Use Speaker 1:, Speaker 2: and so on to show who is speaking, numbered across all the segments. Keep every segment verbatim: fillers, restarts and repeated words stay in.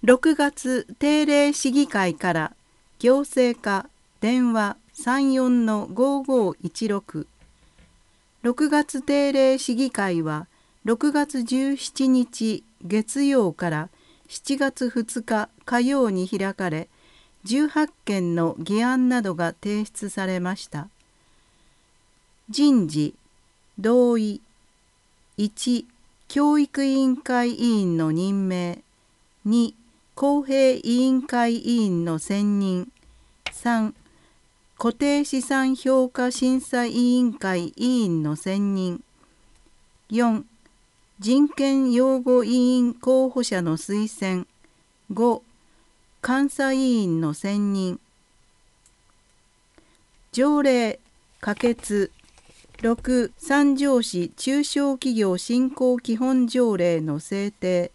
Speaker 1: ろくがつ定例市議会から行政課電話 さんよんのごごいちろく。ろくがつ定例市議会はろくがつじゅうしちにち月曜からしちがつふつか火曜に開かれ、じゅうはちけんの議案などが提出されました。人事、同意。いち、教育委員会委員の任命。に、公平委員会委員の選任。さん、固定資産評価審査委員会委員の選任。よん、人権擁護委員候補者の推薦。ご、監査委員の選任。条例、可決。ろく、三条市中小企業振興基本条例の制定。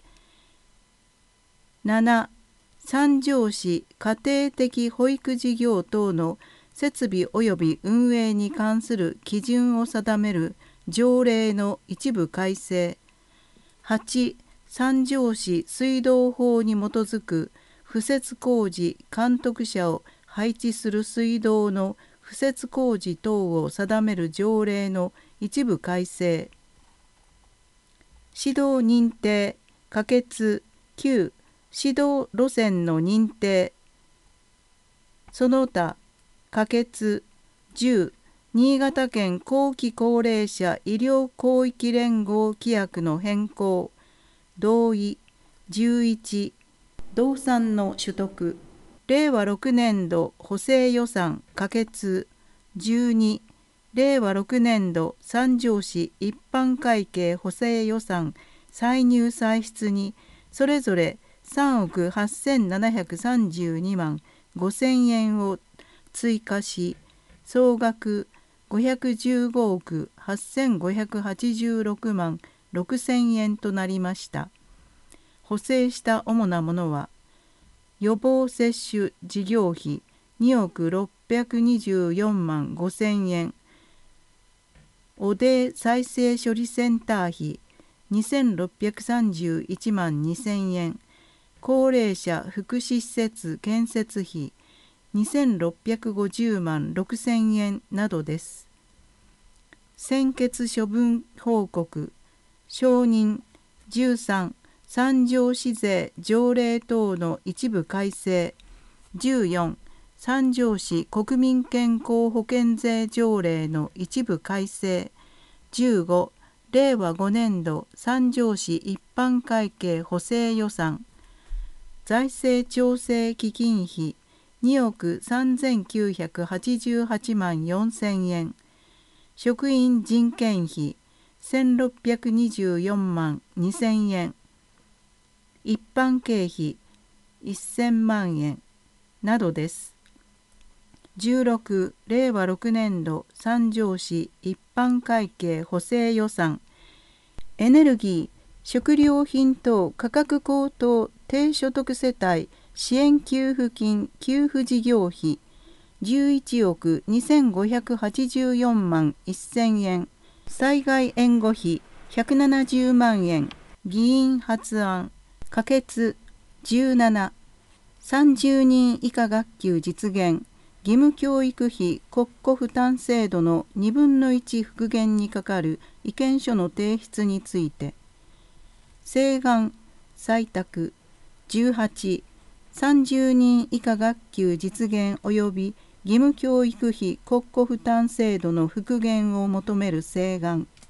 Speaker 1: なな、三条市家庭的保育事業等の設備及び運営に関する基準を定める条例の一部改正。はち、三条市水道法に基づく敷設工事監督者を配置する水道の敷設工事等を定める条例の一部改正。指導認定、可決。きゅう、指導路線の認定。その他、可決。じゅう、新潟県後期高齢者医療広域連合規約の変更。同意。じゅういち、動産の取得。れいわろくねんど補正予算可決。じゅうに、れいわろくねんど三条市一般会計補正予算歳入歳出にそれぞれさんおくはっせんななひゃくさんじゅうにまんごせんえんを追加し、総額ごひゃくじゅうごおくはっせんごひゃくはちじゅうろくまんろくせんえんとなりました。補正した主なものは、予防接種事業費におくろっぴゃくにじゅうよんまんごせんえん、汚泥再生処理センター費にせんろっぴゃくさんじゅういちまんにせんえん、高齢者福祉施設建設費にせんろっぴゃくごじゅうまんろくせんえんなどです。専決処分報告、承認。じゅうさん、三条市税条例等の一部改正。じゅうよん、三条市国民健康保険税条例の一部改正。じゅうご、れいわごねんど三条市一般会計補正予算。財政調整基金費におくさんぜんきゅうひゃくはちじゅうはちまんよんせんえん。職員人件費せんろっぴゃくにじゅうよんまんにせんえん。一般経費せんまんえんなどです。じゅうろく、れいわろくねんど三条市一般会計補正予算。エネルギー、食料品等価格高騰低所得世帯支援給付金給付事業費じゅういちおくにせんごひゃくはちじゅうよんまんせんえん。災害援護費ひゃくななじゅうまんえん。議員発案。可決。じゅうなな、さんじゅうにん以下学級実現。義務教育費国庫負担制度のにぶんのいち復元にかかる意見書の提出について。請願、採択。じゅうはち、さんじゅうにん以下学級実現及び義務教育費国庫負担制度の復元を求める請願。